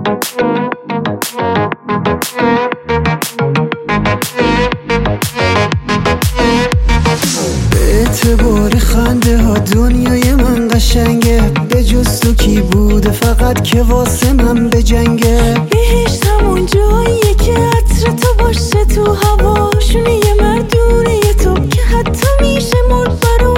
اعتبار خنده ها دنیای من قشنگه، به جز تو کی بوده فقط که واسه من به جنگه. بهشت همون جاییه که عطر تو باشه تو هوا، شونه یه مردونه یه تو که حتی میشه مرد براش.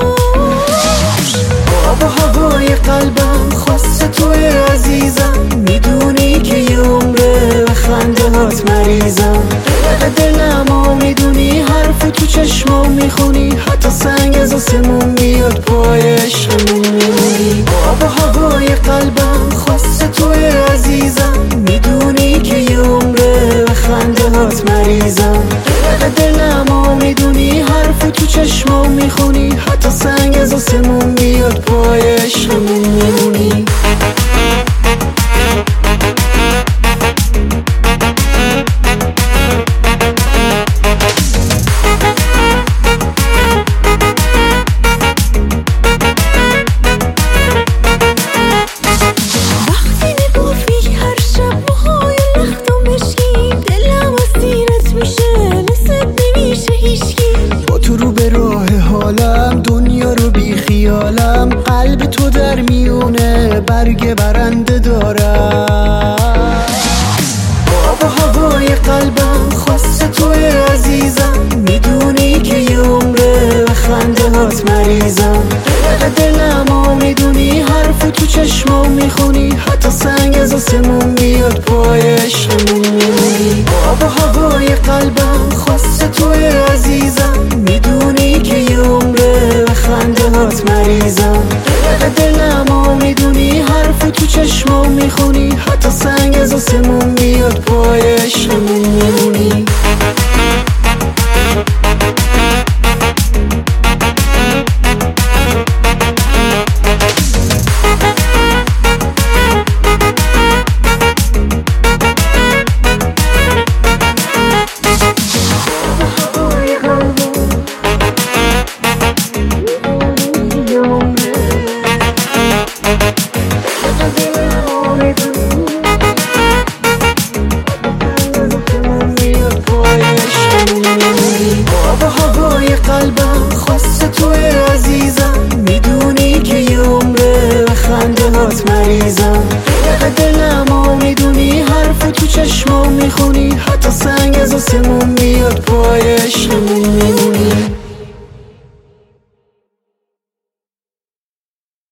آب و هوای قلبم خواسته توی عزیزم، میدونی که یه عمره و خنده هات مریضم. به دلم میدونی حرف تو چشمام میخونی، حتی سنگ از آسمون میاد پای عشقمون میمونی. آب و هوای قلبم خواسته توی عزیزم، میدونی که یه عمره و خنده هات مریضم. به دلم میدونی حرف تو چشمام میخونی، حتی سنگ از آسمون میاد پای عشقمون میمونی. تو رو به راه حالم دنیا رو بی خیالم، قلب تو در میونه برگ برنده دارم. آب و هوای قلبم خواسته توی عزیزم، میدونی که یه عمره و خنده هات مریضم. به دلم میدونی حرف تو چشمام میخونی، حتی سنگ از آسمون میاد پای عشقمون میمونی. آب و هوای قلبم خواسته توی عزیزم، میدونی که یه عمره و خنده هات مریضم. به دلم میدونی حرف تو چشمام میخونی، حتی سنگ از آسمون میاد پای عشقمون میمونی. آب و هوای قلبم خواسته توی عزیزم، میدونی که یه عمره و خنده هات مریضم. به دلم میدونی حرف تو چشمام میخونی، حتی سنگ از آسمون میاد پای عشقمون.